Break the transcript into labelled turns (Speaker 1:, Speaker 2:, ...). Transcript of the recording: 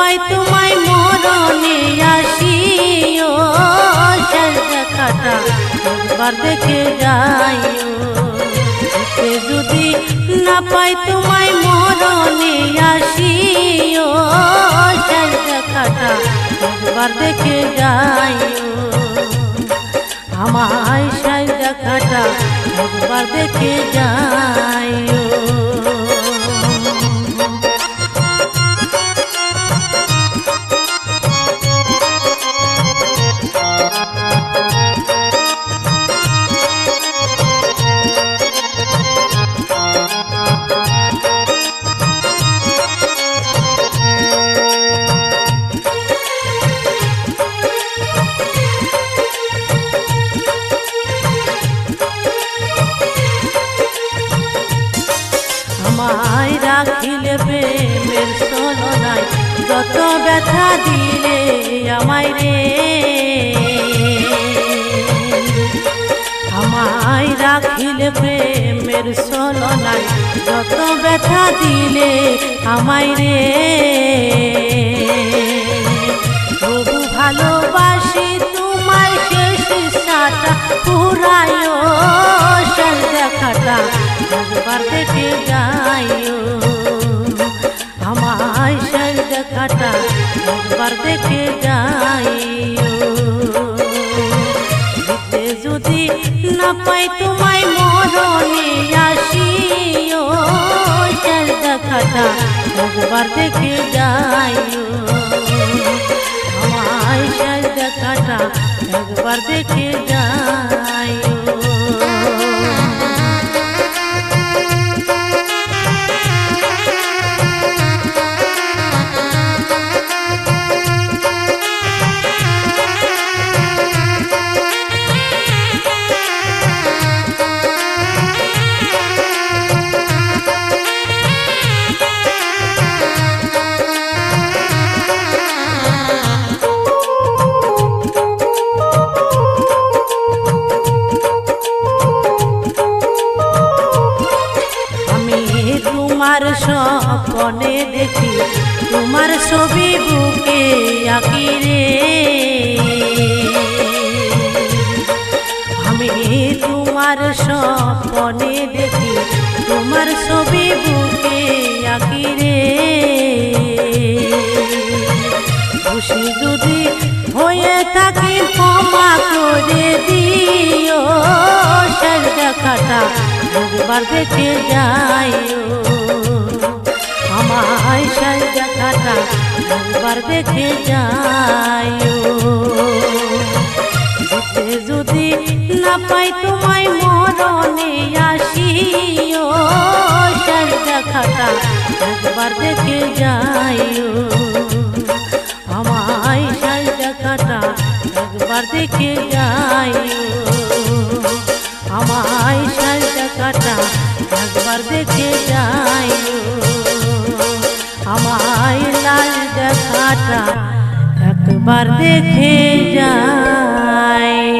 Speaker 1: পাই তোমায় মরণে আসিও, শেষ দেখাটা একবার দেখে যাইও। যদি না পাই তোমায় মরণে আসিও, শেষ দেখাটা একবার দেখে যাইও। আমায় শেষ দেখাটা একবার দেখে যাইও। আমায় রাখিলে প্রেমের ছলনায়, যত ব্যথা দিলে আমায় রে। আমায় রাখিলে প্রেমের ছলনায়, যত ব্যথা দিলে আমায় রে। তবু ভালোবাসি তোমায়, শেষ ইচ্ছাটা পুরায়ও, শেষ দেখাটা একবার দেখে যাইও। আমায় শেষ দেখাটা একবার দেখে যাইও। যদি না পাই তোমায় মরণে আসিও, শেষ দেখাটা একবার দেখে যাইও। আমায় শেষ দেখাটা একবার দেখে যাইও। তোমার স্বপ্নে দেখি তোমার ছবি বুকে আঁকি রে। আমি তোমার স্বপ্নে দেখি তোমার ছবি বুকে আঁকি রে। খুশি যদি হয়ে থাকি ক্ষমা করে দিও, শেষ দেখাটা একবার দেখে যাইও। আমায় শেষ দেখাটা একবার দেখে যাইও। যদি না পাই তোমায় মরণে আসিও, শেষ দেখাটা একবার দেখে যাইও। আমায় শেষ দেখাটা একবার দেখে যাইও। আমায় শেষ দেখাটা একবার দেখে যাইও। আমায় লাল দেখাটা একবার দেখে যাই।